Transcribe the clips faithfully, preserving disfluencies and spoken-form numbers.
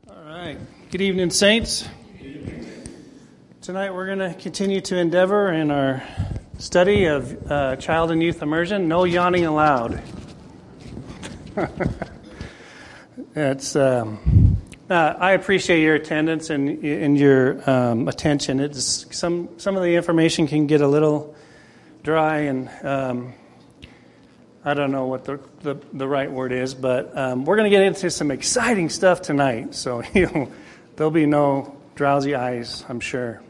All right. Good evening, saints. Tonight we're going to continue to endeavor in our study of uh, child and youth immersion. No yawning allowed. It's. Um, uh, I appreciate your attendance and and your um, attention. It's some some of the information can get a little dry and. Um, I don't know what the, the, the right word is, but um, we're going to get into some exciting stuff tonight. So you know, there'll be no drowsy eyes, I'm sure.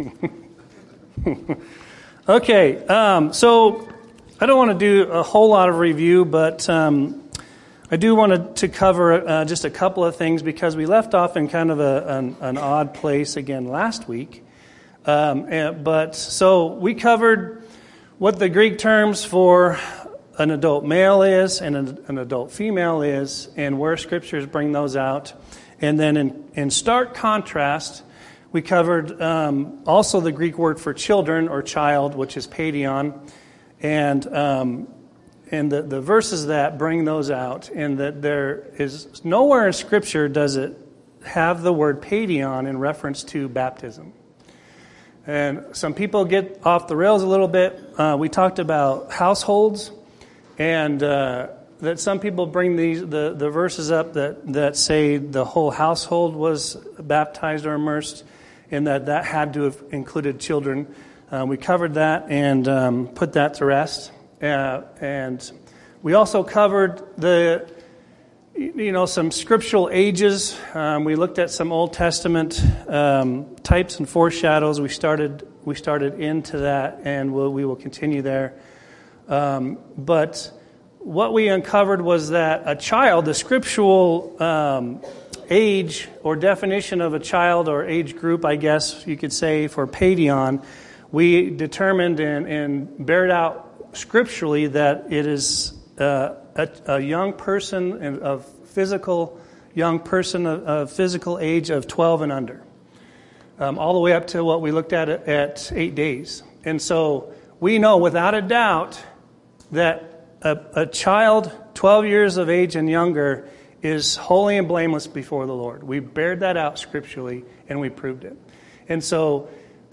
Okay, um, so I don't want to do a whole lot of review, but um, I do want to cover uh, just a couple of things because we left off in kind of a, an, an odd place again last week. Um, and, but so we covered what the Greek terms for an adult male is and an, an adult female is, and where scriptures bring those out. And then in, in stark contrast, we covered um, also the Greek word for children or child, which is paidion, and um, and the, the verses that bring those out, and that there is nowhere in Scripture does it have the word paidion in reference to baptism. And some people get off the rails a little bit. Uh, we talked about households. And uh, that some people bring these the, the verses up that, that say the whole household was baptized or immersed, and that that had to have included children. Uh, we covered that and um, put that to rest. Uh, and we also covered the you know some scriptural ages. Um, we looked at some Old Testament um, types and foreshadows. We started we started into that, and we'll, we will continue there. Um, but what we uncovered was that a child, the scriptural um, age or definition of a child or age group, I guess you could say, for paidion, we determined and, and bared out scripturally that it is uh, a, a young person of physical, young person of, of physical age of twelve and under, um, all the way up to what we looked at at eight days. And so we know without a doubt that a, a child twelve years of age and younger is holy and blameless before the Lord. We bared that out scripturally, and we proved it. And so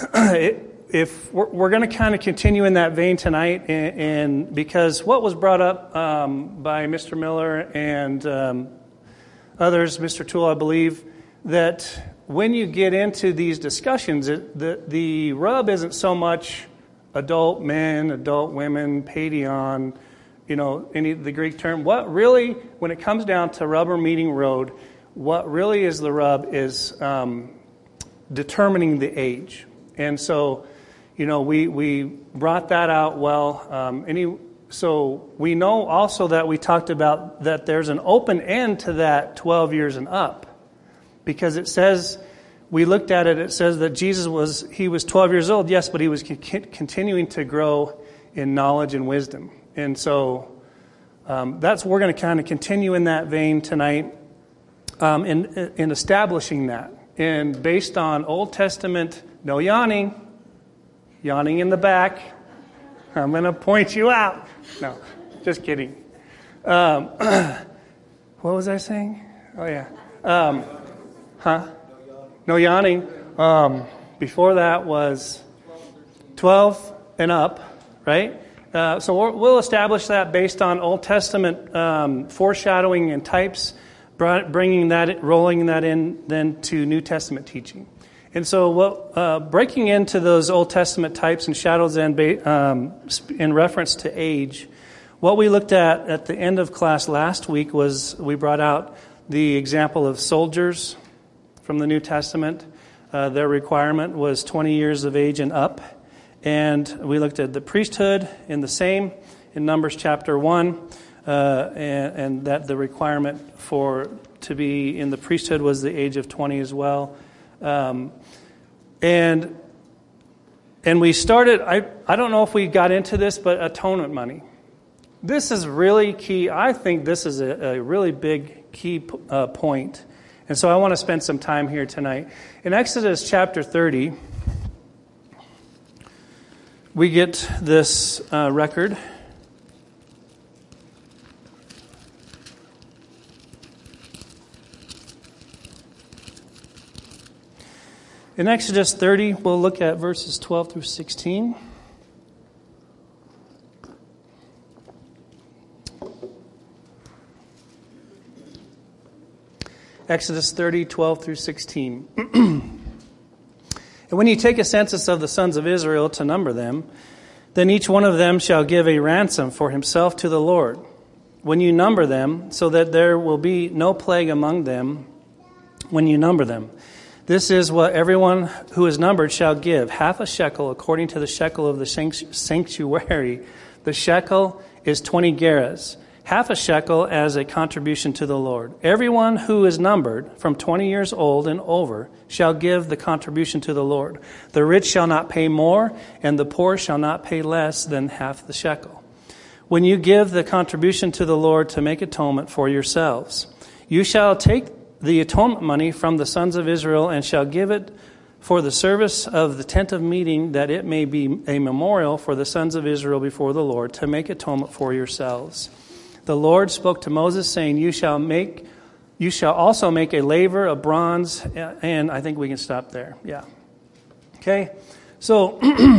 it, if we're, we're going to kind of continue in that vein tonight, and, and because what was brought up um, by Mister Miller and um, others, Mister Toole, I believe, that when you get into these discussions, it, the, the rub isn't so much adult men, adult women, paidion, you know, any the Greek term. What really, when it comes down to rubber meeting road, what really is the rub is um, determining the age. And so, you know, we we brought that out well. Um, any so we know also that we talked about that there's an open end to that twelve years and up, because it says. We looked at it, it says that Jesus was, he was twelve years old, yes, but he was continuing to grow in knowledge and wisdom. And so um, that's, we're going to kind of continue in that vein tonight um, in, in establishing that. And based on Old Testament, no yawning, yawning in the back, I'm going to point you out. No, just kidding. Um, what was I saying? Oh, yeah. Um, huh? No yawning. Um, before that was twelve and up, right? Uh, so we'll, we'll establish that based on Old Testament um, foreshadowing and types, bringing that, rolling that in then to New Testament teaching. And so, what, uh, breaking into those Old Testament types and shadows and um, in reference to age, what we looked at at the end of class last week was we brought out the example of soldiers. From the New Testament, uh, their requirement was twenty years of age and up. And we looked at the priesthood in the same, in Numbers chapter one, uh, and, and that the requirement for to be in the priesthood was the age of twenty as well. Um, and and we started, I, I don't know if we got into this, but atonement money. This is really key. I think this is a, a really big key uh, point. And so I want to spend some time here tonight. In Exodus chapter thirty, we get this uh, record. In Exodus thirty, we'll look at verses twelve through sixteen. Exodus thirty, twelve through sixteen. And when you take a census of the sons of Israel to number them, then each one of them shall give a ransom for himself to the Lord. When you number them, so that there will be no plague among them when you number them. This is what everyone who is numbered shall give, half a shekel according to the shekel of the sanctuary. The shekel is twenty gerahs. Half a shekel as a contribution to the Lord. Everyone who is numbered from twenty years old and over shall give the contribution to the Lord. The rich shall not pay more, and the poor shall not pay less than half the shekel. When you give the contribution to the Lord to make atonement for yourselves, you shall take the atonement money from the sons of Israel and shall give it for the service of the tent of meeting, that it may be a memorial for the sons of Israel before the Lord to make atonement for yourselves. The Lord spoke to Moses, saying, You shall make, you shall also make a laver of bronze, and I think we can stop there. Yeah. Okay. So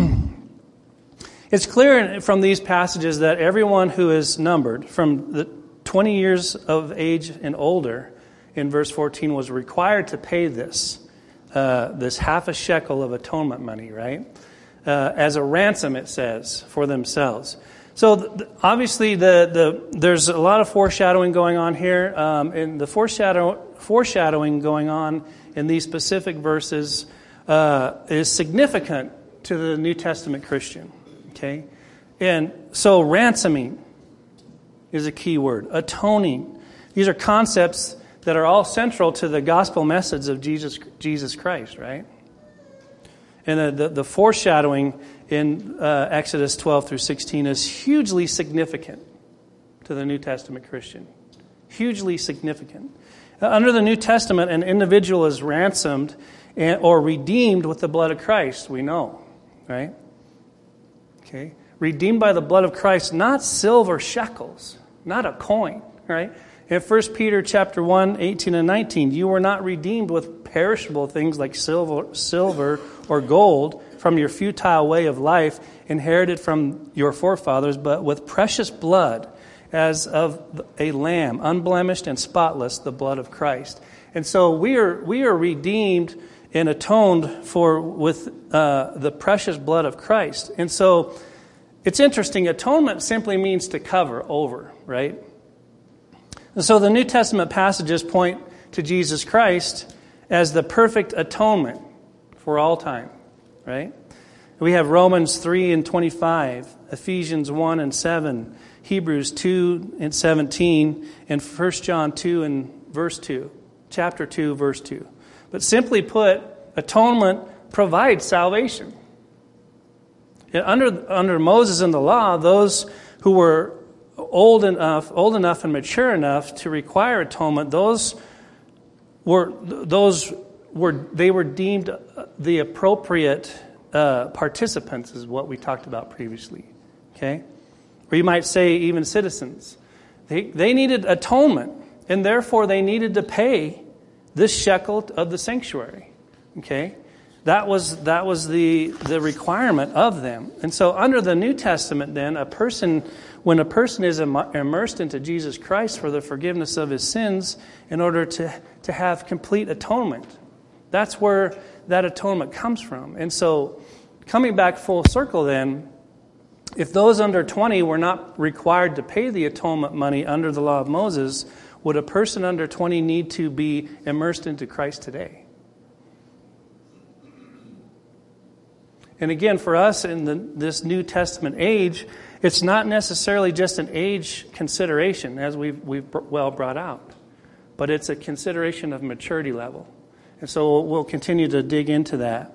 it's clear from these passages that everyone who is numbered from the twenty years of age and older, in verse fourteen, was required to pay this, uh, this half a shekel of atonement money, right? Uh, as a ransom, it says, for themselves. So th- obviously, the, the there's a lot of foreshadowing going on here, um, and the foreshadow, foreshadowing going on in these specific verses uh, is significant to the New Testament Christian. Okay, and so ransoming is a key word. Atoning. These are concepts that are all central to the gospel message of Jesus Jesus Christ, right? And the, the, the foreshadowing in uh, Exodus twelve through sixteen is hugely significant to the New Testament Christian. Hugely significant. Uh, under the New Testament, an individual is ransomed and, or redeemed with the blood of Christ, we know, right? Okay. Redeemed by the blood of Christ, not silver shekels, not a coin, right? In First Peter chapter one, eighteen and nineteen, you were not redeemed with perishable things like silver, silver or gold from your futile way of life inherited from your forefathers, but with precious blood as of a lamb, unblemished and spotless, the blood of Christ. And so we are we are redeemed and atoned for with uh, the precious blood of Christ. And so it's interesting. Atonement simply means to cover over, right? And so the New Testament passages point to Jesus Christ as the perfect atonement for all time, right? We have Romans three and twenty-five, Ephesians one and seven, Hebrews two and seventeen, and First John two and verse two, chapter two, verse two. But simply put, atonement provides salvation. Under, under Moses and the law, those who were old enough, old enough and mature enough to require atonement, those were those were they were deemed the appropriate uh, participants, is what we talked about previously. Okay, or you might say even citizens. They they needed atonement, and therefore they needed to pay this shekel of the sanctuary. Okay, that was that was the the requirement of them. And so under the New Testament, then a person. When a person is immersed into Jesus Christ for the forgiveness of his sins in order to, to have complete atonement, that's where that atonement comes from. And so coming back full circle then, if those under twenty were not required to pay the atonement money under the law of Moses, would a person under twenty need to be immersed into Christ today? And again, for us in the, this New Testament age, it's not necessarily just an age consideration, as we've, we've well brought out, but it's a consideration of maturity level. And so we'll continue to dig into that.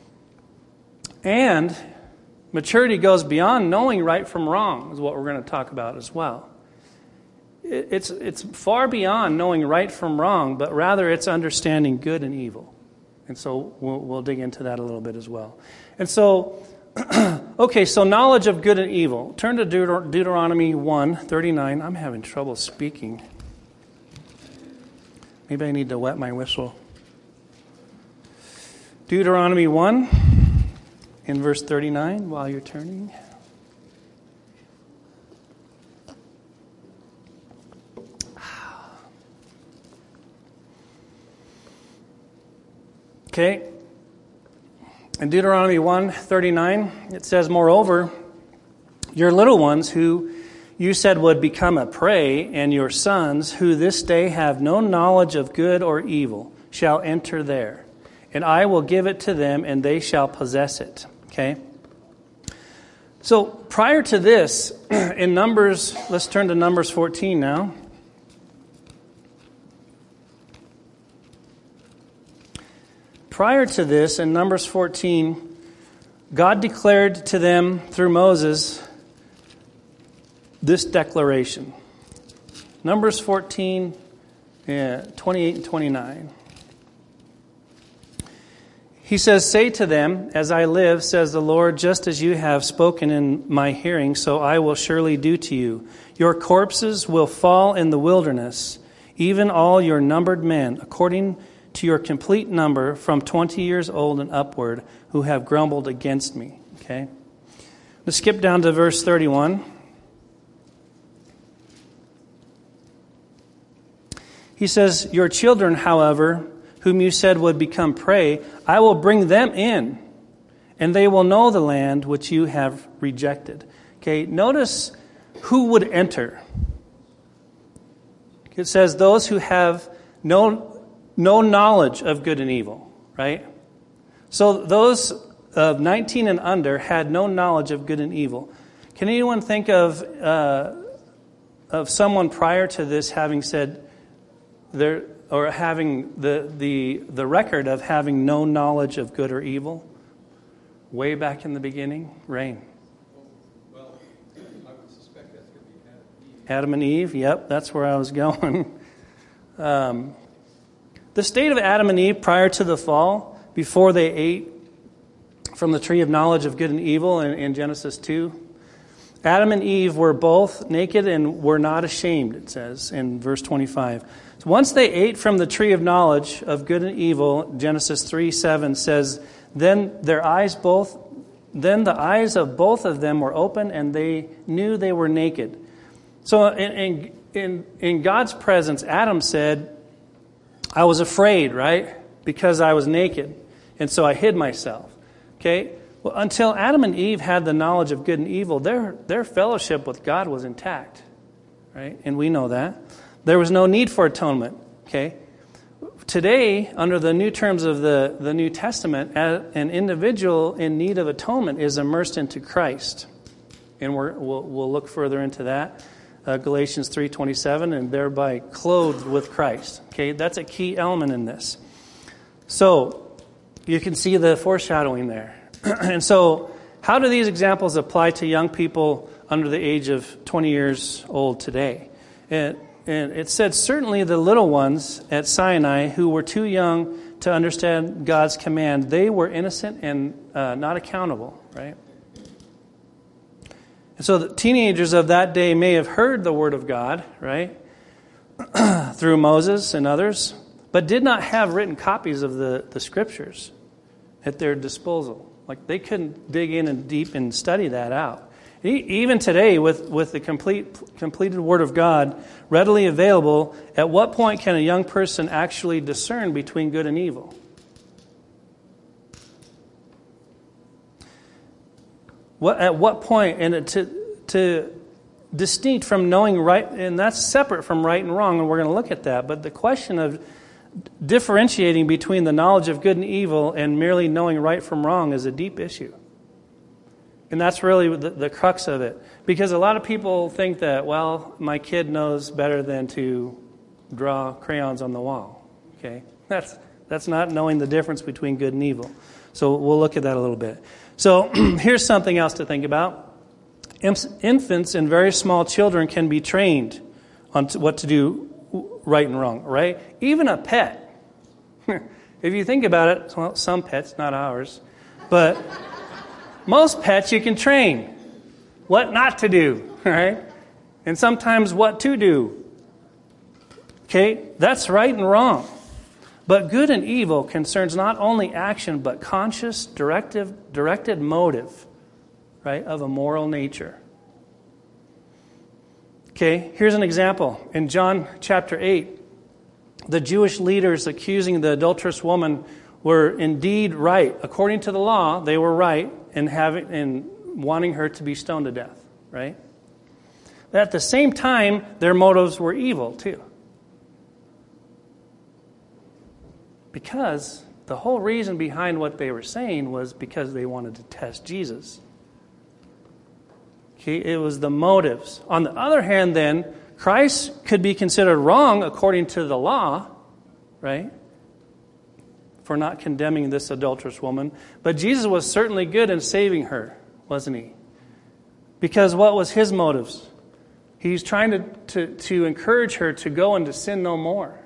And maturity goes beyond knowing right from wrong, is what we're going to talk about as well. It's, it's far beyond knowing right from wrong, but rather it's understanding good and evil. And so we'll, we'll dig into that a little bit as well. And so, okay, so knowledge of good and evil. Turn to Deuter- Deuteronomy one thirty-nine. I'm having trouble speaking. Maybe I need to wet my whistle. Deuteronomy one, in verse thirty-nine, while you're turning. Okay. In Deuteronomy one thirty-nine, it says, "Moreover, your little ones who you said would become a prey, and your sons who this day have no knowledge of good or evil, shall enter there. And I will give it to them, and they shall possess it." Okay? So prior to this, in Numbers, let's turn to Numbers fourteen now. Prior to this, in Numbers fourteen, God declared to them through Moses this declaration. Numbers fourteen, yeah, twenty-eight and twenty-nine. He says, "Say to them, as I live, says the Lord, just as you have spoken in my hearing, so I will surely do to you. Your corpses will fall in the wilderness, even all your numbered men, according to your complete number, from twenty years old and upward, who have grumbled against me." Okay. Let's skip down to verse thirty-one. He says, "Your children, however, whom you said would become prey, I will bring them in, and they will know the land which you have rejected." Okay, notice who would enter. It says those who have no, no knowledge of good and evil, right? So those of nineteen and under had no knowledge of good and evil. Can anyone think of uh, of someone prior to this having said there, or having the, the the record of having no knowledge of good or evil? Way back in the beginning, Rain. Well, I would suspect that's going to be Adam and Eve. Adam and Eve, yep, that's where I was going. um, the state of Adam and Eve prior to the fall, before they ate from the tree of knowledge of good and evil in, in Genesis two, Adam and Eve were both naked and were not ashamed, it says in verse twenty-five. So once they ate from the tree of knowledge of good and evil, Genesis three seven says, then their eyes both, then the eyes of both of them were open, and they knew they were naked. So in in in God's presence, Adam said, "I was afraid, right? Because I was naked, and so I hid myself." Okay. Well, until Adam and Eve had the knowledge of good and evil, their their fellowship with God was intact, right? And we know that. There was no need for atonement, okay? Today, under the new terms of the, the New Testament, an individual in need of atonement is immersed into Christ. And we're, we'll, we'll look further into that. Uh, Galatians three twenty-seven, and thereby clothed with Christ. Okay, that's a key element in this. So, you can see the foreshadowing there. And so, how do these examples apply to young people under the age of twenty years old today? And, and it said, certainly the little ones at Sinai who were too young to understand God's command, they were innocent and uh, not accountable, right? And so the teenagers of that day may have heard the word of God, right, through Moses and others, but did not have written copies of the, the scriptures at their disposal. Like, they couldn't dig in and deep and study that out. Even today, with, with the complete completed Word of God readily available, at what point can a young person actually discern between good and evil? What, at what point, and to, to distinct from knowing right, and that's separate from right and wrong, and we're going to look at that, but the question of differentiating between the knowledge of good and evil and merely knowing right from wrong is a deep issue. And that's really the, the crux of it. Because a lot of people think that, well, my kid knows better than to draw crayons on the wall. Okay? That's that's not knowing the difference between good and evil. So we'll look at that a little bit. So here's something else to think about. Infants and very small children can be trained on what to do right and wrong, right? Even a pet. If you think about it, well, some pets, not ours, but most pets you can train what not to do, right? And sometimes what to do. Okay, that's right and wrong. But good and evil concerns not only action, but conscious, directive, directed motive, right, of a moral nature. Okay, here's an example. In John chapter eight, the Jewish leaders accusing the adulterous woman were indeed right. According to the law, they were right in having in wanting her to be stoned to death, right? But at the same time, their motives were evil too. Because the whole reason behind what they were saying was because they wanted to test Jesus. Okay, it was the motives. On the other hand, then, Christ could be considered wrong according to the law, right? For not condemning this adulterous woman. But Jesus was certainly good in saving her, wasn't he? Because what was his motives? He's trying to, to, to encourage her to go and to sin no more.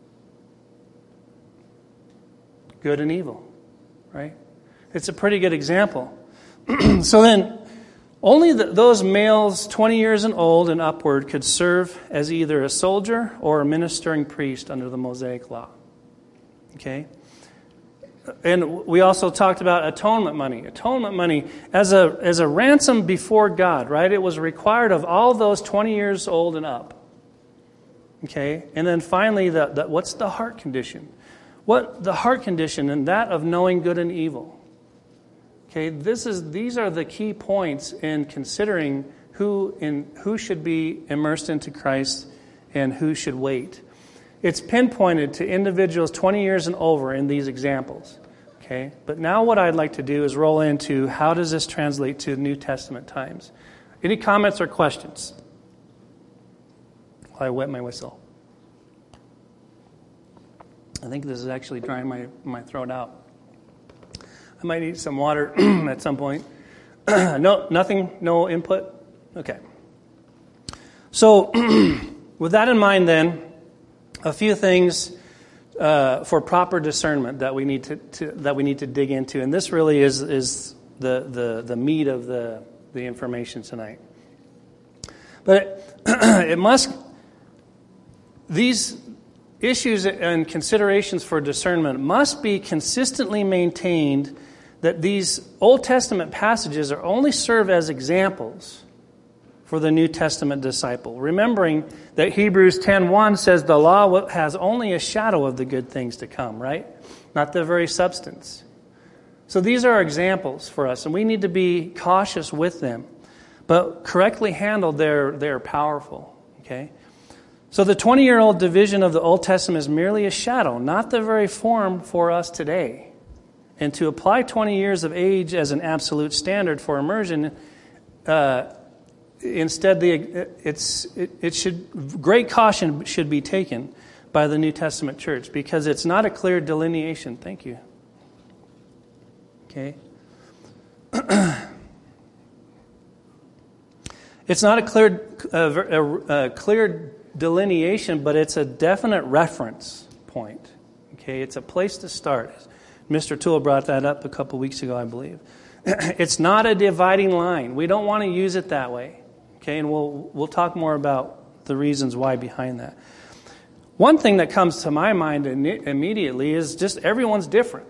Good and evil, right? It's a pretty good example. So then, only the, those males twenty years and old and upward could serve as either a soldier or a ministering priest under the Mosaic law. Okay? And we also talked about atonement money. Atonement money as a as a ransom before God, right? It was required of all those twenty years old and up. Okay? And then finally, the, the what's the heart condition? What the heart condition, and that of knowing good and evil. Okay, this is these are the key points in considering who in who should be immersed into Christ and who should wait. It's pinpointed to individuals twenty years and over in these examples. Okay, but now what I'd like to do is roll into how does this translate to New Testament times. Any comments or questions? While I wet my whistle. I think this is actually drying my, my throat out. I might need some water at some point. no, nothing, no input? Okay. So, with that in mind then, a few things uh, for proper discernment that we need to, to that we need to dig into. And this really is is the, the, the meat of the, the information tonight. But it must, these issues and considerations for discernment must be consistently maintained, that these Old Testament passages are only serve as examples for the New Testament disciple. Remembering that Hebrews ten one says the law has only a shadow of the good things to come, right? Not the very substance. So these are examples for us, and we need to be cautious with them. But correctly handled, they're, they're powerful, okay? So the twenty-year-old division of the Old Testament is merely a shadow, not the very form for us today. And to apply twenty years of age as an absolute standard for immersion, uh, instead, the it's it, it should great caution should be taken by the New Testament church, because it's not a clear delineation. Thank you. Okay. It's not a clear uh, a, a clear delineation, but it's a definite reference point. Okay, it's a place to start. Mister Toole brought that up a couple weeks ago, I believe. It's not a dividing line. We don't want to use it that way. Okay, and we'll we'll talk more about the reasons why behind that. One thing that comes to my mind immediately is just everyone's different.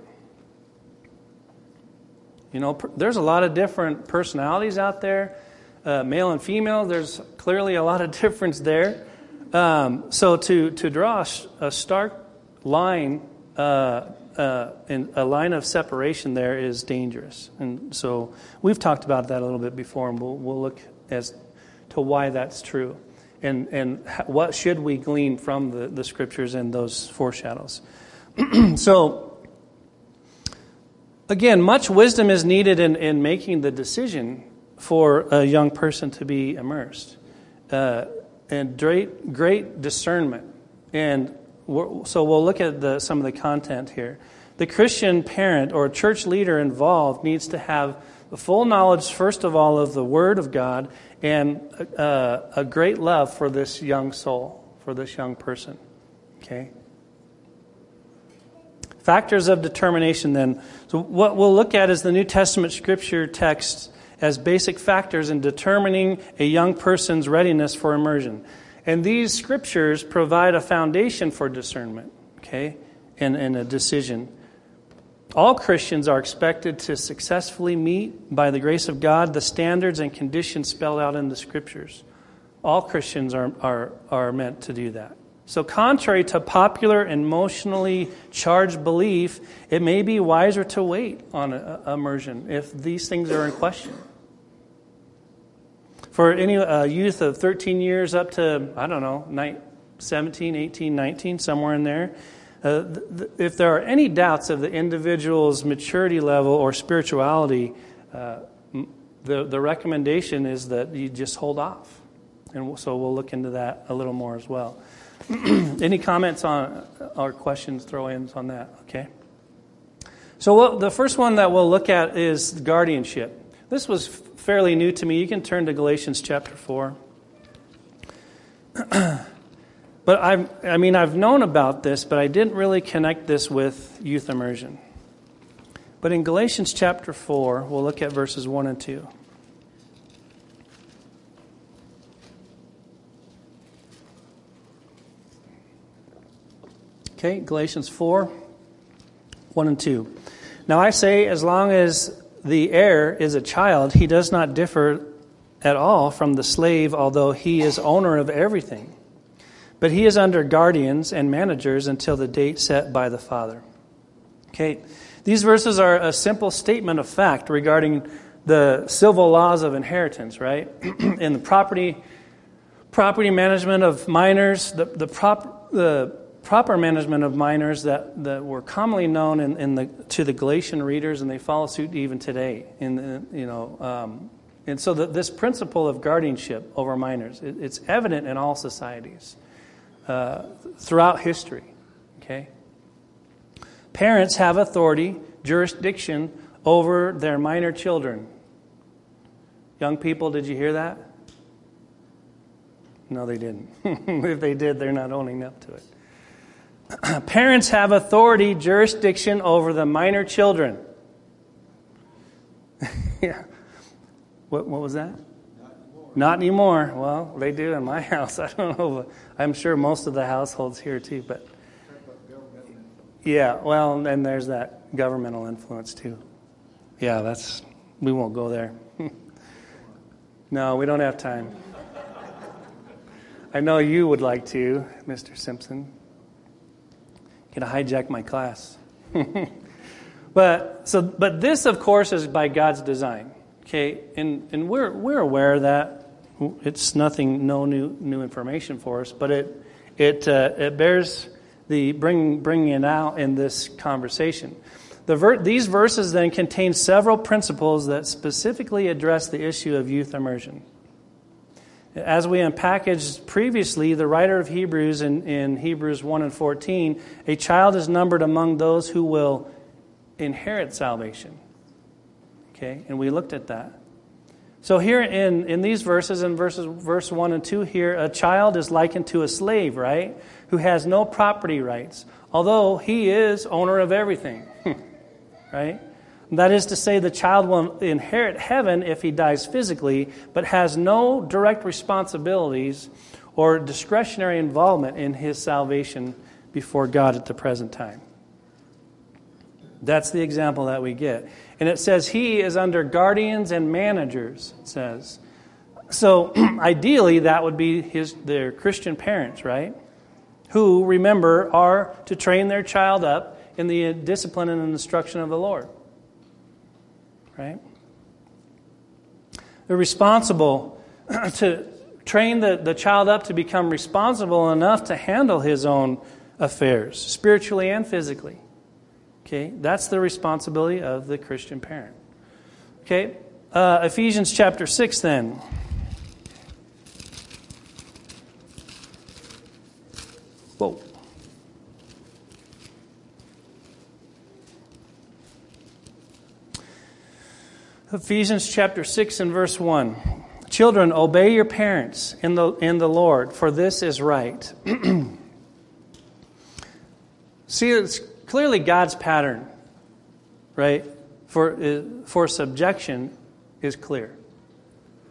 You know, there's a lot of different personalities out there, uh, male and female. There's clearly a lot of difference there. Um, so to to draw a, a stark line, uh, uh, in a line of separation there is dangerous. And so we've talked about that a little bit before, and we'll we'll look as to why that's true, and and what should we glean from the, the scriptures and those foreshadows. So again, much wisdom is needed in, in making the decision for a young person to be immersed. Uh, And great, great discernment. And we're, so we'll look at the, some of the content here. The Christian parent or church leader involved needs to have the full knowledge, first of all, of the Word of God, and uh, a great love for this young soul, for this young person. Okay? Factors of determination then. So what we'll look at is the New Testament scripture text as basic factors in determining a young person's readiness for immersion. And these scriptures provide a foundation for discernment, okay? in, in a decision. All Christians are expected to successfully meet, by the grace of God, the standards and conditions spelled out in the Scriptures. All Christians are, are, are meant to do that. So contrary to popular emotionally charged belief, it may be wiser to wait on a, a immersion if these things are in question. For any uh, youth of thirteen years up to, I don't know, seventeen, eighteen, nineteen, somewhere in there, uh, th- th- if there are any doubts of the individual's maturity level or spirituality, uh, the, the recommendation is that you just hold off. And so we'll look into that a little more as well. Any comments on or questions, throw-ins on that? Okay. So what, the first one that we'll look at is guardianship. This was fairly new to me. You can turn to Galatians chapter four. But I've, I mean, I've known about this, but I didn't really connect this with youth immersion. But in Galatians chapter four, we'll look at verses one and two. Okay, Galatians four, one and two. Now I say, as long as the heir is a child, he does not differ at all from the slave, although he is owner of everything. But he is under guardians and managers until the date set by the father. Okay, these verses are a simple statement of fact regarding the civil laws of inheritance, right? In the property property management of minors, the the prop the proper management of minors that, that were commonly known in, in the to the Galatian readers, and they follow suit even today. In, in you know, um, and so the, this principle of guardianship over minors, it, it's evident in all societies uh, throughout history. Okay, parents have authority, jurisdiction over their minor children. Young people, did you hear that? No, they didn't. If they did, they're not owning up to it. Parents have authority, jurisdiction over the minor children. Yeah. What, what was that? Not anymore. Not anymore. Well, they do in my house. I don't know. But I'm sure most of the households here too. But yeah, well, and there's that governmental influence too. Yeah, that's. We won't go there. No, we don't have time. I know you would like to, Mister Simpson. Going to hijack my class. but so, but this, of course, is by God's design. Okay, and and we're we're aware that it's nothing, no new new information for us, but it it uh, it bears the bring bringing it out in this conversation. The ver- these verses then contain several principles that specifically address the issue of youth immersion. As we unpackaged previously, the writer of Hebrews in, in Hebrews one and fourteen, a child is numbered among those who will inherit salvation. Okay, and we looked at that. So here in, in these verses, in verses verse one and two here, a child is likened to a slave, right? Who has no property rights, although he is owner of everything. Right? That is to say, the child will inherit heaven if he dies physically, but has no direct responsibilities or discretionary involvement in his salvation before God at the present time. That's the example that we get. And it says he is under guardians and managers, it says. So ideally, that would be his their Christian parents, right? Who, remember, are to train their child up in the discipline and instruction of the Lord. Right? They're responsible to train the, the child up to become responsible enough to handle his own affairs, spiritually and physically. Okay? That's the responsibility of the Christian parent. Okay? Uh, Ephesians chapter six then. Whoa. Ephesians chapter six and verse one. Children, obey your parents in the in the Lord, for this is right. See, it's clearly God's pattern, right? For for subjection is clear.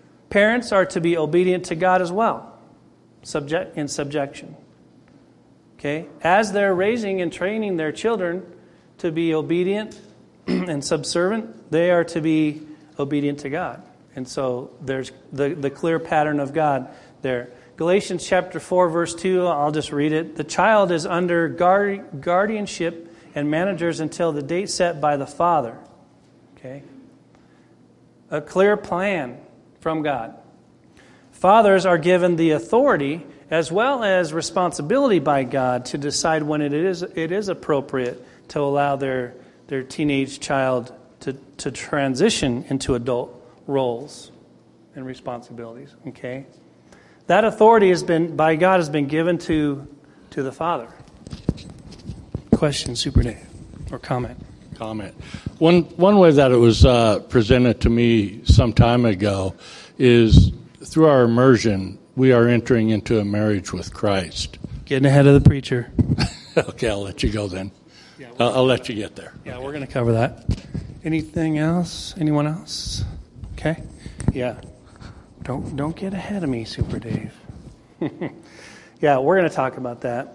Parents are to be obedient to God as well, subject in subjection. Okay? As they're raising and training their children to be obedient and subservient, they are to be obedient to God. And so there's the, the clear pattern of God there. Galatians chapter four, verse two, I'll just read it. The child is under guard, guardianship and managers until the date set by the father. Okay? A clear plan from God. Fathers are given the authority as well as responsibility by God to decide when it is it is appropriate to allow their their teenage child to, to transition into adult roles and responsibilities. Okay? That authority has been by God has been given to to the father. Question, Super Dave, or comment? Comment. One one way that it was uh, presented to me some time ago is through our immersion, we are entering into a marriage with Christ. Getting ahead of the preacher. Okay, I'll let you go then. Yeah, I'll, I'll let you get there. Yeah, okay. We're going to cover that. Anything else? Anyone else? Okay. Yeah. Don't don't get ahead of me, Super Dave. Yeah, we're going to talk about that.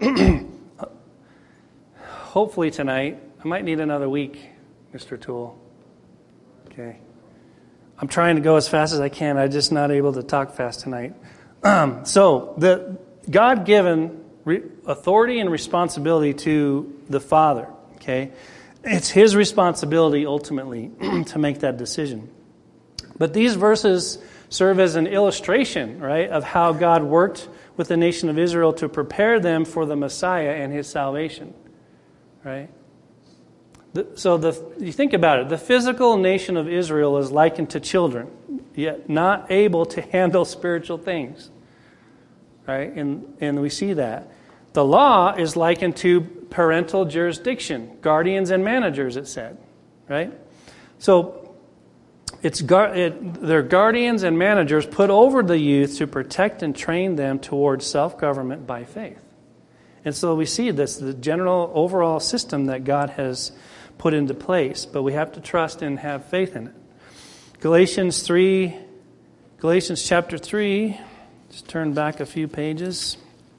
Hopefully tonight. I might need another week, Mister Toole. Okay. I'm trying to go as fast as I can. I'm just not able to talk fast tonight. Um, so the God-given re- authority and responsibility to the Father. Okay, it's His responsibility ultimately to make that decision. But these verses serve as an illustration, right, of how God worked with the nation of Israel to prepare them for the Messiah and His salvation. Right. So the, you think about it, the physical nation of Israel is likened to children, yet not able to handle spiritual things. Right? And, and we see that. The law is likened to parental jurisdiction, guardians and managers, it said. Right? So it's it, they're guardians and managers put over the youth to protect and train them towards self-government by faith. And so we see this, the general overall system that God has put into place, but we have to trust and have faith in it. Galatians three, Galatians chapter three, just turn back a few pages.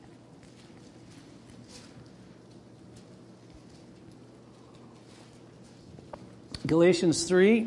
Galatians three,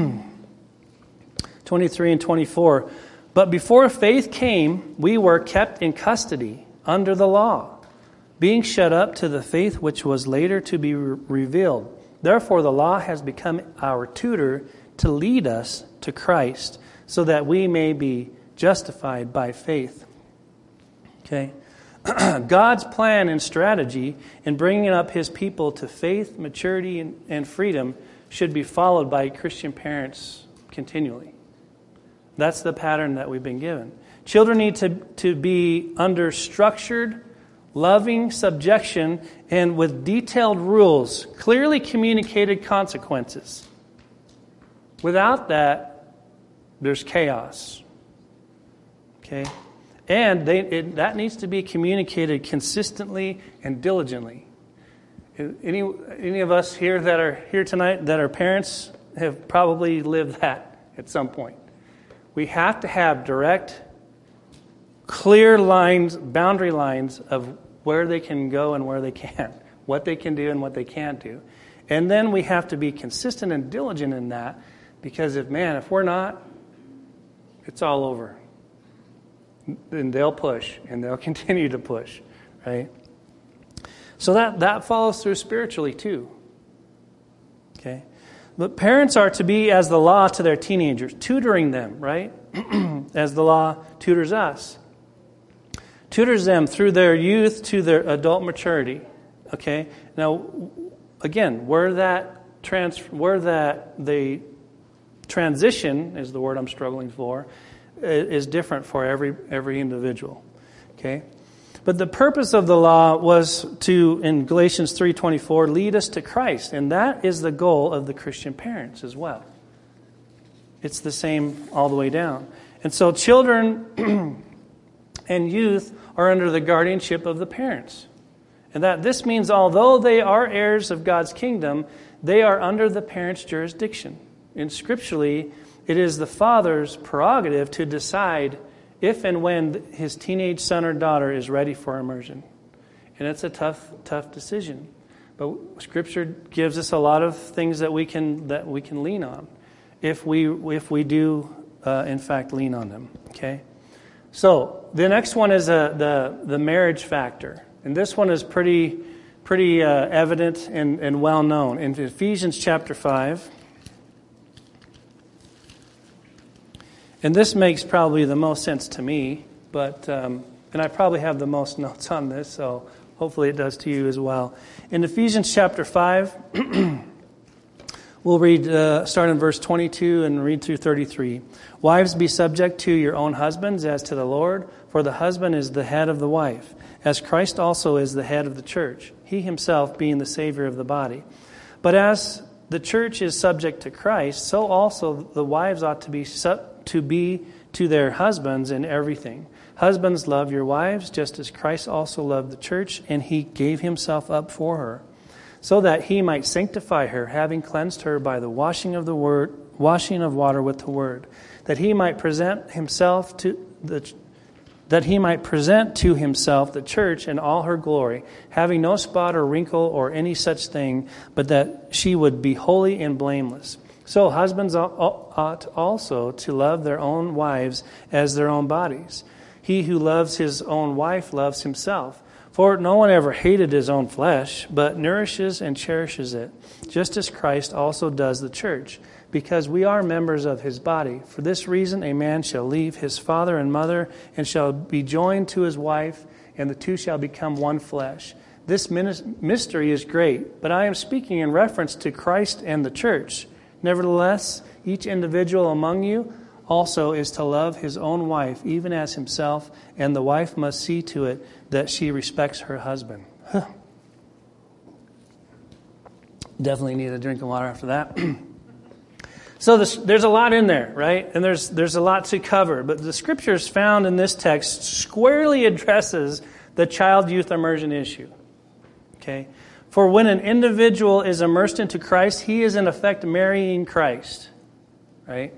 twenty-three and twenty-four. But before faith came, we were kept in custody under the law, being shut up to the faith which was later to be re- revealed. Therefore, the law has become our tutor to lead us to Christ, so that we may be justified by faith. Okay? God's plan and strategy in bringing up His people to faith, maturity, and, and freedom should be followed by Christian parents continually. That's the pattern that we've been given. Children need to, to be under structured, loving subjection and with detailed rules, clearly communicated consequences. Without that, there's chaos. Okay? And they, it, that needs to be communicated consistently and diligently. Any, any of us here that are here tonight that are parents have probably lived that at some point. We have to have direct, clear lines, boundary lines of where they can go and where they can't, what they can do and what they can't do. And then we have to be consistent and diligent in that, because if, man, if we're not, it's all over. And they'll push, and they'll continue to push, right? So that, that follows through spiritually too. Okay? But parents are to be as the law to their teenagers, tutoring them, right? As the law tutors us. Tutors them through their youth to their adult maturity. Okay? Now, again, where that trans, where that the transition is the word I'm struggling for, is different for every every individual. Okay? But the purpose of the law was to, in Galatians three twenty-four, lead us to Christ. And that is the goal of the Christian parents as well. It's the same all the way down. And so children and youth are under the guardianship of the parents. And that this means although they are heirs of God's kingdom, they are under the parents' jurisdiction. And scripturally, it is the father's prerogative to decide if and when his teenage son or daughter is ready for immersion. And it's a tough, tough decision. But Scripture gives us a lot of things that we can that we can lean on, if we if we do uh, in fact lean on them. Okay. So the next one is uh, the the marriage factor, and this one is pretty pretty uh, evident and, and well known in Ephesians chapter five. And this makes probably the most sense to me, but um, and I probably have the most notes on this, so hopefully it does to you as well. In Ephesians chapter five, we'll read, uh, start in verse twenty-two and read through thirty-three. Wives, be subject to your own husbands as to the Lord, for the husband is the head of the wife, as Christ also is the head of the church, he himself being the Savior of the body. But as the church is subject to Christ, so also the wives ought to be su- to be to their husbands in everything. Husbands, love your wives, just as Christ also loved the church, and he gave himself up for her, so that he might sanctify her, having cleansed her by the washing of the word, washing of water with the word, that he might present himself to the that he might present to himself the church in all her glory, having no spot or wrinkle or any such thing, but that she would be holy and blameless. So husbands ought also to love their own wives as their own bodies. He who loves his own wife loves himself. For no one ever hated his own flesh, but nourishes and cherishes it, just as Christ also does the church, because we are members of his body. For this reason a man shall leave his father and mother, and shall be joined to his wife, and the two shall become one flesh. This mystery is great, but I am speaking in reference to Christ and the church. Nevertheless, each individual among you also is to love his own wife, even as himself, and the wife must see to it that she respects her husband. Huh. Definitely need a drink of water after that. So this, there's a lot in there, right? And there's there's a lot to cover. But the scriptures found in this text squarely addresses the child-youth immersion issue. Okay? For when an individual is immersed into Christ, he is in effect marrying Christ. Right?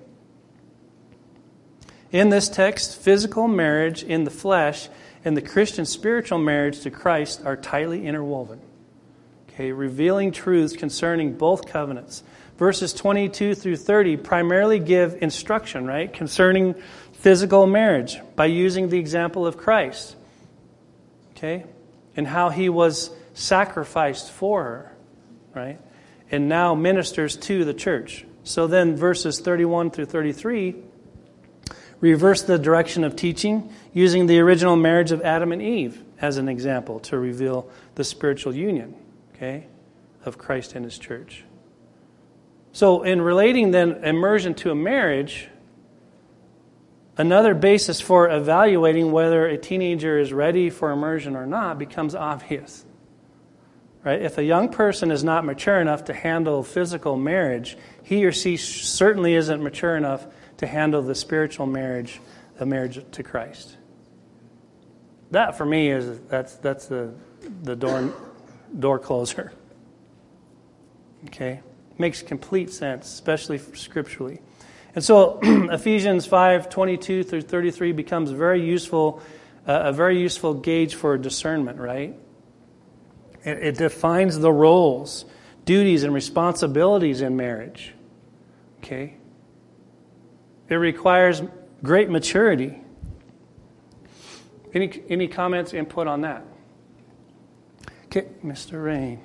In this text, physical marriage in the flesh and the Christian spiritual marriage to Christ are tightly interwoven. Okay, revealing truths concerning both covenants. Verses twenty-two through thirty primarily give instruction, right, concerning physical marriage by using the example of Christ. Okay? And how he was sacrificed for her, right? And now ministers to the church. So then verses thirty-one through thirty-three reverse the direction of teaching, using the original marriage of Adam and Eve as an example to reveal the spiritual union, okay, of Christ and his church. So in relating then immersion to a marriage, another basis for evaluating whether a teenager is ready for immersion or not becomes obvious. Right? If a young person is not mature enough to handle physical marriage, he or she certainly isn't mature enough to handle the spiritual marriage, the marriage to Christ. That for me is that's that's the the door door closer. Okay, makes complete sense, especially scripturally. And so Ephesians five twenty-two through thirty-three becomes very useful, uh, a very useful gauge for discernment. Right? It, it defines the roles, duties, and responsibilities in marriage. Okay. It requires great maturity. Any any comments, input on that? Okay, Mister Rain.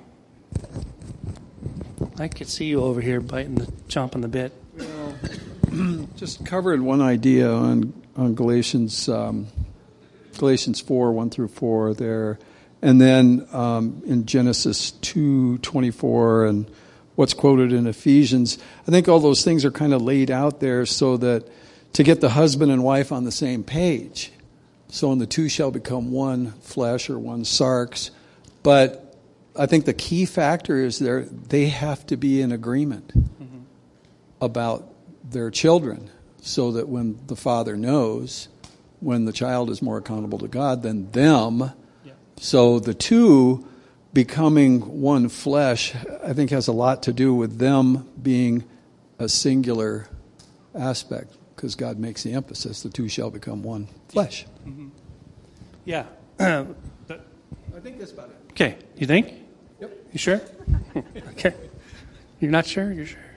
I could see you over here biting the chomping the bit. Well, just covered one idea on on Galatians um, Galatians four one through four there, and then um, in Genesis two twenty four and what's quoted in Ephesians. I think all those things are kind of laid out there so that to get the husband and wife on the same page. So and the two shall become one flesh or one sarx. But I think the key factor is there they have to be in agreement mm-hmm. about their children so that when the father knows, when the child is more accountable to God than them, yeah. So the two becoming one flesh, I think, has a lot to do with them being a singular aspect, because God makes the emphasis, the two shall become one flesh. Mm-hmm. Yeah. Uh, think that's about it. Okay, you think? Yep. You sure? Okay. You're not sure? You're sure?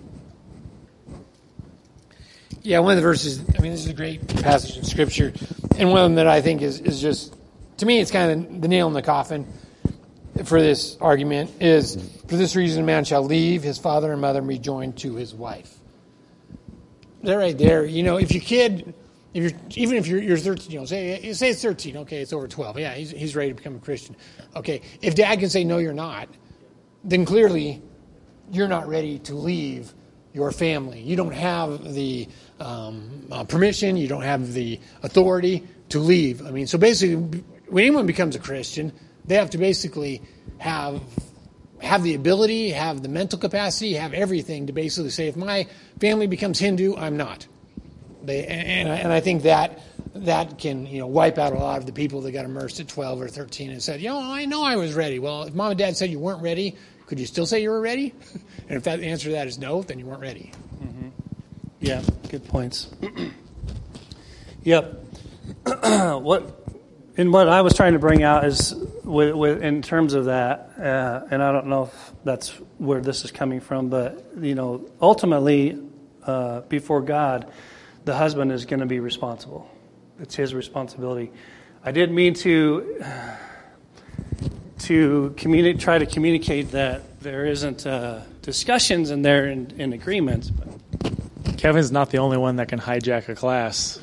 Yeah, one of the verses, I mean, this is a great passage in Scripture, and one of them that I think is, is just, to me, it's kind of the nail in the coffin for this argument is, for this reason, a man shall leave his father and mother and be joined to his wife. That right there, you know, if your kid, if you're, even if you're, you're thirteen, you know, say, say it's thirteen, okay, it's over twelve, yeah, he's, he's ready to become a Christian. Okay, if dad can say, no, you're not, then clearly you're not ready to leave your family. You don't have the um, uh, permission, you don't have the authority to leave. I mean, so basically, when anyone becomes a Christian, they have to basically have have the ability, have the mental capacity, have everything to basically say, if my family becomes Hindu, I'm not. They, and, and I think that that can, you know, wipe out a lot of the people that got immersed at twelve or thirteen and said, you know, I know I was ready. Well, if mom and dad said you weren't ready, could you still say you were ready? And if that the answer to that is no, then you weren't ready. Mm-hmm. Yeah, good points. Yep. what and what I was trying to bring out is with, with in terms of that, uh, and I don't know if that's where this is coming from, but you know, ultimately, uh, before God, the husband is going to be responsible. It's his responsibility. I didn't mean to to communicate, try to communicate that there isn't uh, discussions in there and, and agreements. But. Kevin's not the only one that can hijack a class.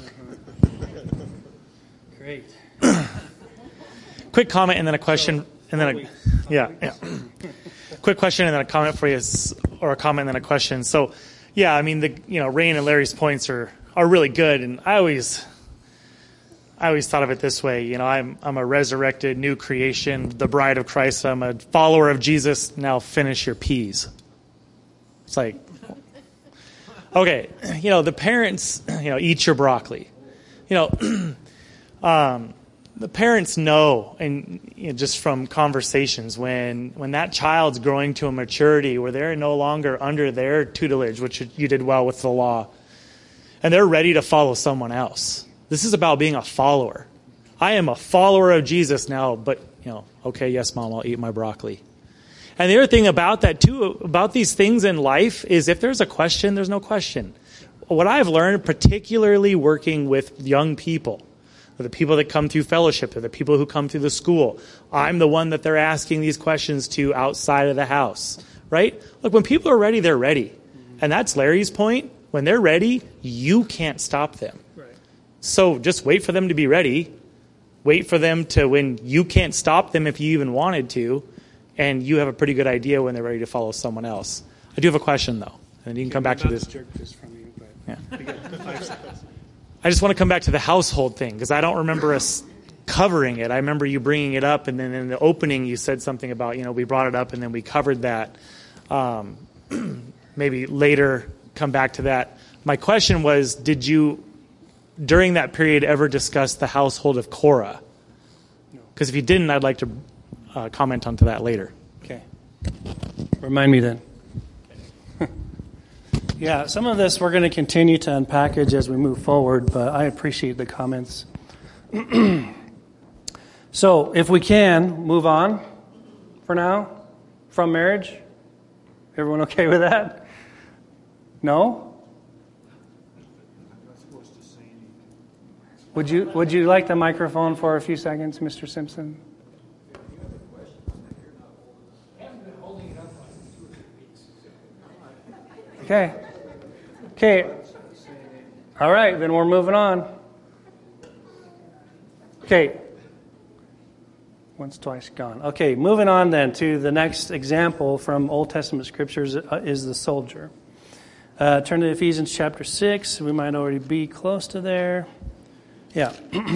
Great. Quick comment and then a question, and then a, yeah, yeah. Quick question and then a comment for you, or a comment and then a question. So, yeah, I mean, the you know, Rain and Larry's points are, are really good, and I always, I always thought of it this way. You know, I'm I'm a resurrected new creation, the bride of Christ. I'm a follower of Jesus. Now finish your peas. It's like, okay, you know, the parents, you know, eat your broccoli. You know, um, the parents know, and you know, just from conversations, when when that child's growing to a maturity where they're no longer under their tutelage, which you did well with the law, and they're ready to follow someone else. This is about being a follower. I am a follower of Jesus now, but, you know, okay, yes, Mom, I'll eat my broccoli. And the other thing about that, too, about these things in life, is if there's a question, there's no question. What I've learned, particularly working with young people, the people that come through fellowship, or the people who come through the school, I'm the one that they're asking these questions to outside of the house, right? Look, when people are ready, they're ready. And that's Larry's point. When they're ready, you can't stop them. Right. So just wait for them to be ready. Wait for them to, when you can't stop them if you even wanted to, and you have a pretty good idea when they're ready to follow someone else. I do have a question, though, and then you can come back to this. Yeah. I just want to come back to the household thing, because I don't remember us covering it. I remember you bringing it up, and then in the opening you said something about, you know, we brought it up and then we covered that. Um, maybe later come back to that. My question was, did you, during that period, ever discuss the household of Korah? Because if you didn't, I'd like to uh, comment onto that later. Okay. Remind me then. Yeah, some of this we're going to continue to unpackage as we move forward, but I appreciate the comments. So, if we can, move on for now from marriage. Everyone okay with that? No? Would you Would you like the microphone for a few seconds, Mister Simpson? Okay. Okay. All right, then we're moving on. Okay. Once, twice, gone. Okay, moving on then to the next example from Old Testament scriptures uh, is the soldier. Uh, turn to Ephesians chapter six. We might already be close to there. Yeah.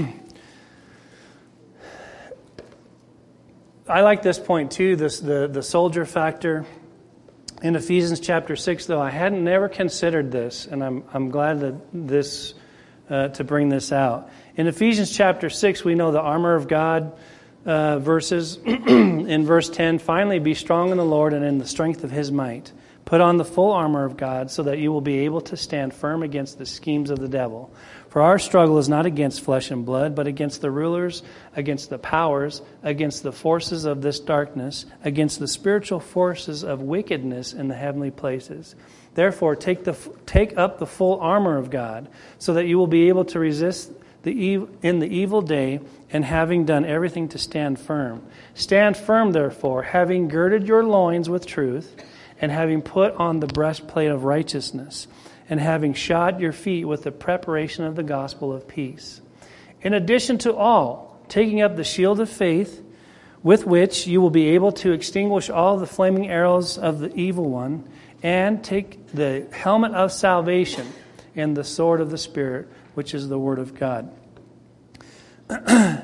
I like this point too, this the, the soldier factor. In Ephesians chapter six, though, I hadn't never considered this, and I'm I'm glad that this uh, to bring this out. In Ephesians chapter six, we know the armor of God, uh, verses. In verse ten, finally be strong in the Lord and in the strength of his might. Put on the full armor of God so that you will be able to stand firm against the schemes of the devil. For our struggle is not against flesh and blood, but against the rulers, against the powers, against the forces of this darkness, against the spiritual forces of wickedness in the heavenly places. Therefore, take the take up the full armor of God, so that you will be able to resist the ev- in the evil day, and having done everything to stand firm. Stand firm, therefore, having girded your loins with truth, and having put on the breastplate of righteousness, and having shod your feet with the preparation of the gospel of peace. In addition to all, taking up the shield of faith, with which you will be able to extinguish all the flaming arrows of the evil one, and take the helmet of salvation and the sword of the Spirit, which is the Word of God. And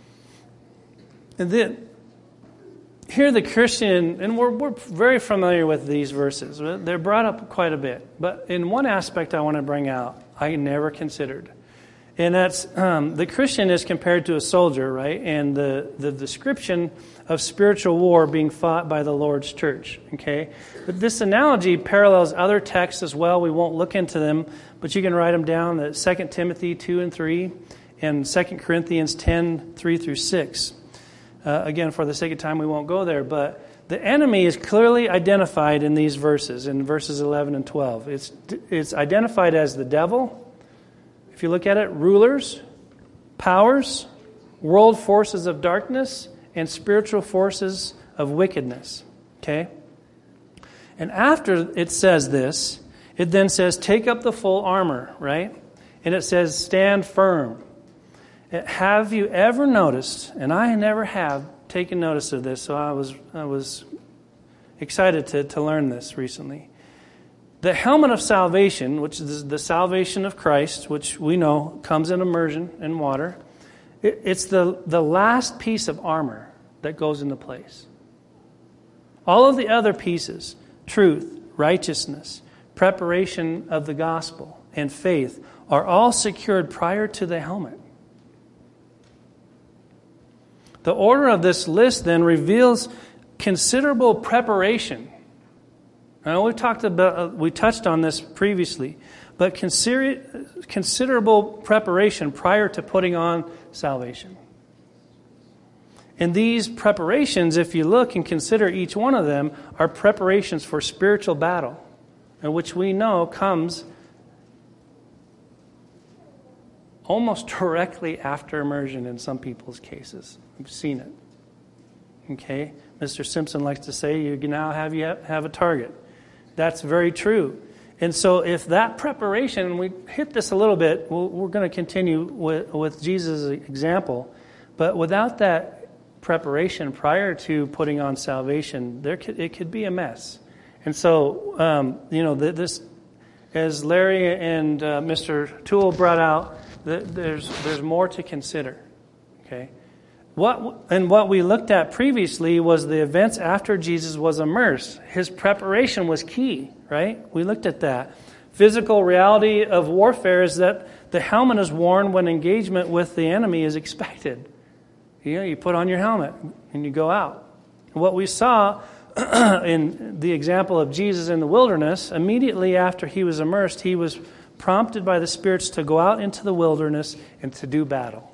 then, here the Christian, and we're, we're very familiar with these verses. They're brought up quite a bit. But in one aspect I want to bring out, I never considered. And that's um, the Christian is compared to a soldier, right? And the, the description of spiritual war being fought by the Lord's church, okay? But this analogy parallels other texts as well. We won't look into them, but you can write them down, that Second Timothy two and three and Second Corinthians ten, three through six. Uh, again, for the sake of time, we won't go there, but the enemy is clearly identified in these verses, in verses eleven and twelve. It's, it's identified as the devil. If you look at it, rulers, powers, world forces of darkness, and spiritual forces of wickedness. Okay? And after it says this, it then says, take up the full armor, right? And it says, stand firm. Have you ever noticed, and I never have taken notice of this, so I was I was excited to, to learn this recently. The helmet of salvation, which is the salvation of Christ, which we know comes in immersion in water, it, it's the, the last piece of armor that goes into place. All of the other pieces, truth, righteousness, preparation of the gospel, and faith, are all secured prior to the helmet. The order of this list then reveals considerable preparation. I know we talked about, uh, we touched on this previously, but consider, considerable preparation prior to putting on salvation. And these preparations, if you look and consider each one of them, are preparations for spiritual battle, and which we know comes almost directly after immersion in some people's cases. We've seen it. Okay? Mister Simpson likes to say, you now have, you have a target. That's very true. And so if that preparation, and we hit this a little bit, we'll, we're going to continue with, with Jesus' example, but without that preparation prior to putting on salvation, there could, it could be a mess. And so, um, you know, this, as Larry and uh, Mister Toole brought out, there's there's more to consider. Okay, what and what we looked at previously was the events after Jesus was immersed. His preparation was key, right? We looked at that. Physical reality of warfare is that the helmet is worn when engagement with the enemy is expected. You know, you put on your helmet and you go out. What we saw in the example of Jesus in the wilderness, immediately after he was immersed, he was prompted by the spirits to go out into the wilderness and to do battle.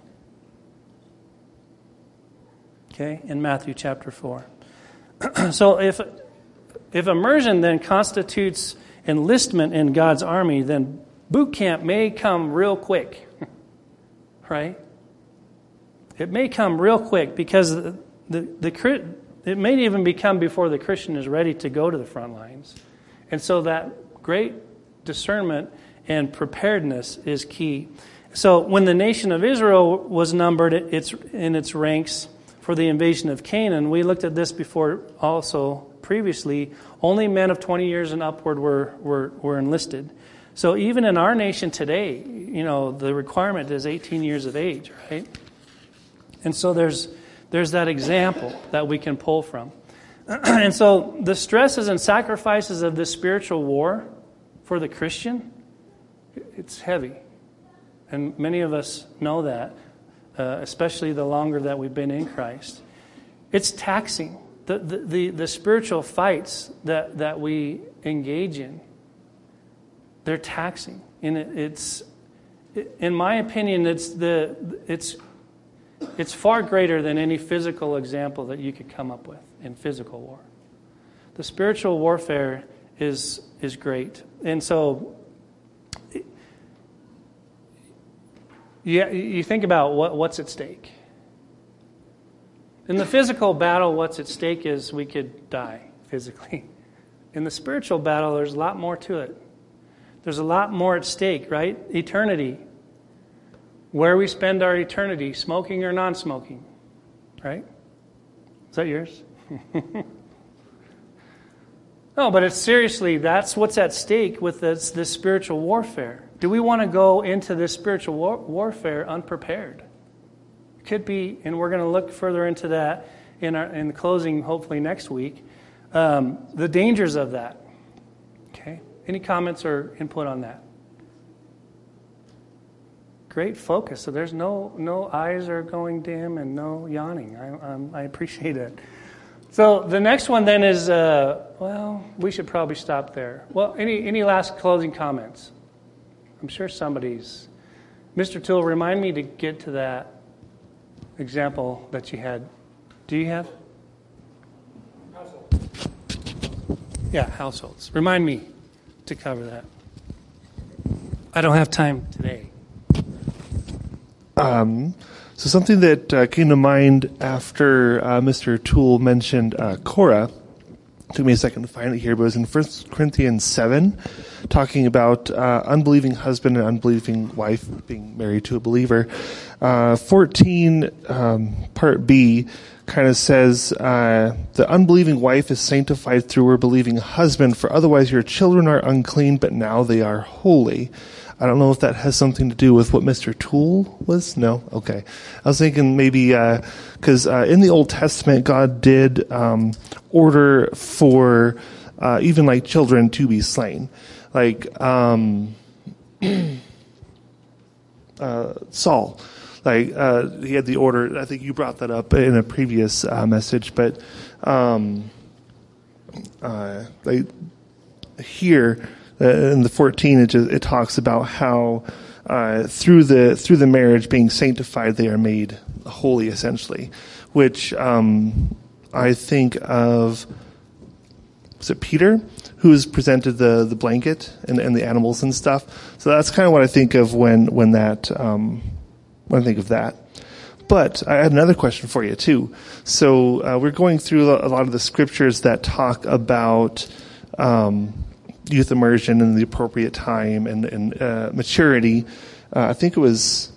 Okay, in Matthew chapter four. So if if immersion then constitutes enlistment in God's army, then boot camp may come real quick. Right? It may come real quick because the, the, the it may even become before the Christian is ready to go to the front lines. And so that great discernment and preparedness is key. So when the nation of Israel was numbered it's in its ranks for the invasion of Canaan, we looked at this before also previously, only men of twenty years and upward were, were, were enlisted. So even in our nation today, you know, the requirement is eighteen years of age, right? And so there's there's that example that we can pull from. And so the stresses and sacrifices of this spiritual war for the Christian, it's heavy. And many of us know that. uh, especially the longer that we've been in Christ. It's taxing. The, the, the, the spiritual fights that, that we engage in, they're taxing. And it, it's, in my opinion, it's the it's it's far greater than any physical example that you could come up with in physical war. The spiritual warfare is is great. And so you, you think about what, what's at stake. In the physical battle, what's at stake is we could die physically. In the spiritual battle, there's a lot more to it. There's a lot more at stake, right? Eternity. Where we spend our eternity, smoking or non-smoking, right? Is that yours? No, but it's seriously, that's what's at stake with this, this spiritual warfare. Do we want to go into this spiritual war- warfare unprepared? Could be, and we're going to look further into that in our in the closing, hopefully next week. Um, the dangers of that. Okay. Any comments or input on that? Great focus. So there's no no eyes are going dim and no yawning. I um, I appreciate it. So the next one then is uh, well, we should probably stop there. Well, any any last closing comments? I'm sure somebody's. Mister Toole, remind me to get to that example that you had. Do you have? Households. Yeah, households. Remind me to cover that. I don't have time today. Um, so something that uh, came to mind after uh, Mister Toole mentioned uh, Korah, took me a second to find it here, but it was in First Corinthians seven, talking about uh, unbelieving husband and unbelieving wife being married to a believer. Uh, fourteen, um, part B, kind of says, uh, the unbelieving wife is sanctified through her believing husband, for otherwise your children are unclean, but now they are holy. I don't know if that has something to do with what Mister Toole was. No? Okay. I was thinking maybe, uh, cause, uh, in the Old Testament, God did, um, order for, uh, even like children to be slain. Like, um, uh, Saul. Like, uh, he had the order, I think you brought that up in a previous, uh, message, but, um, uh, like, here, Uh, in the fourteen, it, just, it talks about how uh, through the through the marriage being sanctified, they are made holy, essentially. Which um, I think of, was it Peter, who has presented the the blanket and, and the animals and stuff. So that's kind of what I think of when when that um, when I think of that. But I had another question for you too. So uh, we're going through a lot of the scriptures that talk about Um, youth immersion and the appropriate time and, and uh, maturity. Uh, I think it was,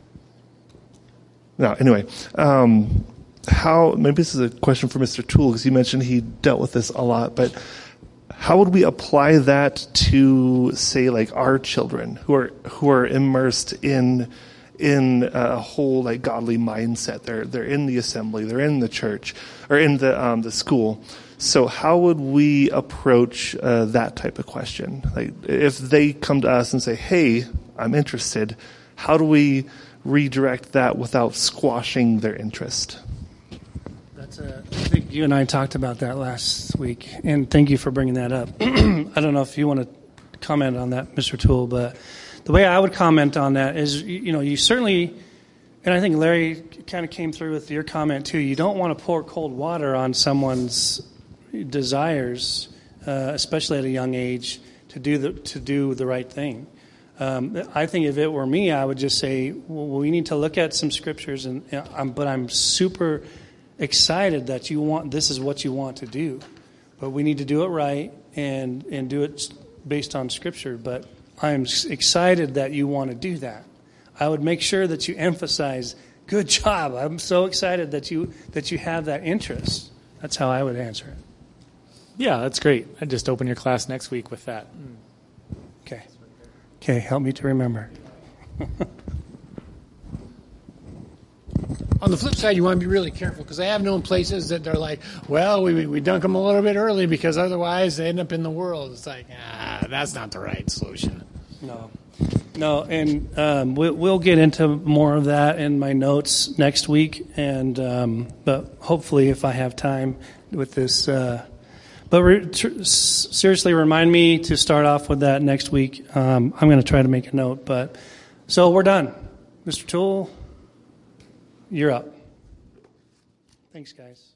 no, anyway. Um, how, maybe this is a question for Mister Toole, because you mentioned he dealt with this a lot, but how would we apply that to, say, like our children who are who are immersed in in a whole like godly mindset? They're they're in the assembly, they're in the church, or in the um, the school. So how would we approach uh, that type of question? Like, if they come to us and say, hey, I'm interested, how do we redirect that without squashing their interest? That's a, I think you and I talked about that last week, and thank you for bringing that up. I don't know if you want to comment on that, Mister Toole, but the way I would comment on that is, you know, you certainly, and I think Larry kind of came through with your comment too, you don't want to pour cold water on someone's desires, uh, especially at a young age, to do the to do the right thing. Um, I think if it were me, I would just say, well, we need to look at some scriptures, and um, but I'm super excited that you want this is what you want to do, but we need to do it right and and do it based on scripture. But I'm excited that you want to do that. I would make sure that you emphasize, good job. I'm so excited that you that you have that interest. That's how I would answer it. Yeah, that's great. I'd just open your class next week with that. Okay. Okay, help me to remember. On the flip side, you want to be really careful, because I have known places that they're like, well, we we dunk them a little bit early because otherwise they end up in the world. It's like, ah, that's not the right solution. No. No, and um, we'll, we'll get into more of that in my notes next week. And um, but hopefully, if I have time with this, uh, but re- tr- seriously, remind me to start off with that next week. Um, I'm going to try to make a note. But so we're done, Mister Toole. You're up. Thanks, guys.